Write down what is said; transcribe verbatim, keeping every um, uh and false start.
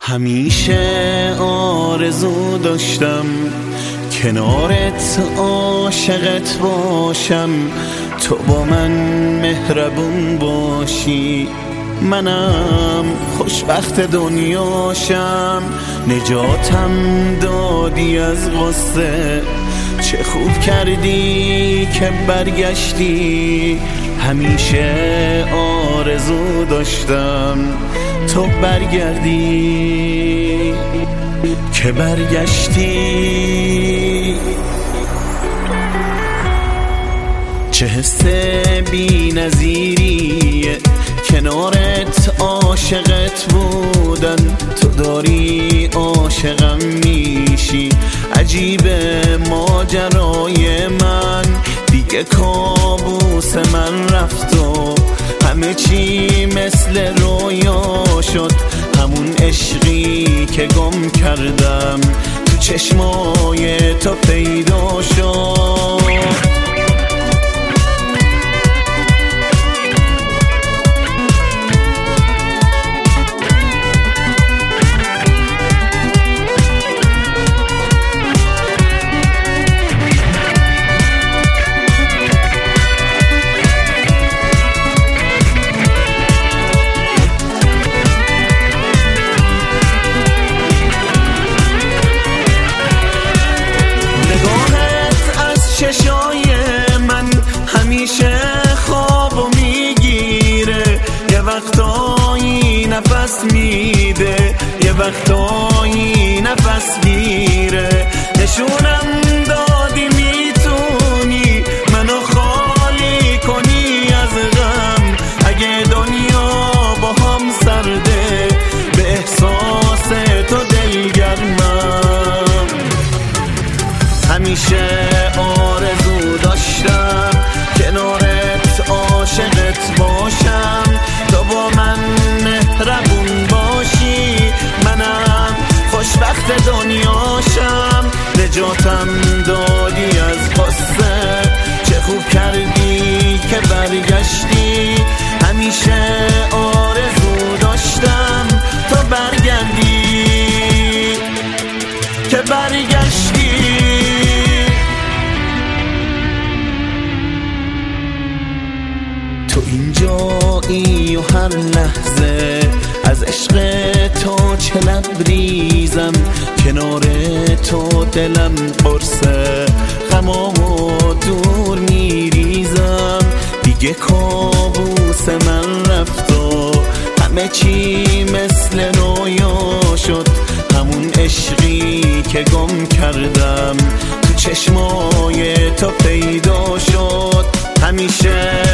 همیشه آرزو داشتم کنارت عاشقت باشم، تو با من مهربون باشی، منم خوشبخت دنیاشم. نجاتم دادی از غصه، چه خوب کردی که برگشتی. همیشه آرزو داشتم تو برگردی، که برگشتی. چه حس بی نظیریه کنارت عاشقت بودن، تو داری عاشقم میشی. عجیبه ماجرای من، دیگه کابوس من رفت و همه چی مثل رویا شد. همون عشقی که گم کردم تو چشمای تو پیدا شد. چشای من همیشه خوابو میگیره، یه وقتایی نفس میده، یه وقتایی نفس گیره. نشونم دادی میتونی منو خالی کنی از غم، اگه دنیا با هم سرده به احساس تو دلگرمم. همیشه آرزو داشتم کنارت عاشقت باشم، تو با من مهربون باشی، منم خوشبخت دنیاشم. نجاتم دادی از غصه، چه خوب کردی که برگشتی. همیشه آرزو داشتم تو برگردی، که برگشتی. تو اینجایی و هر لحظه از عشق تو چه لبریزم، کنار تو دلم قرصه غمامو دور میریزم. دیگه کابوس من رفت و همه چی مثل رویا شد. همون عشقی که گم کردم تو چشمای تو پیدا شد. همیشه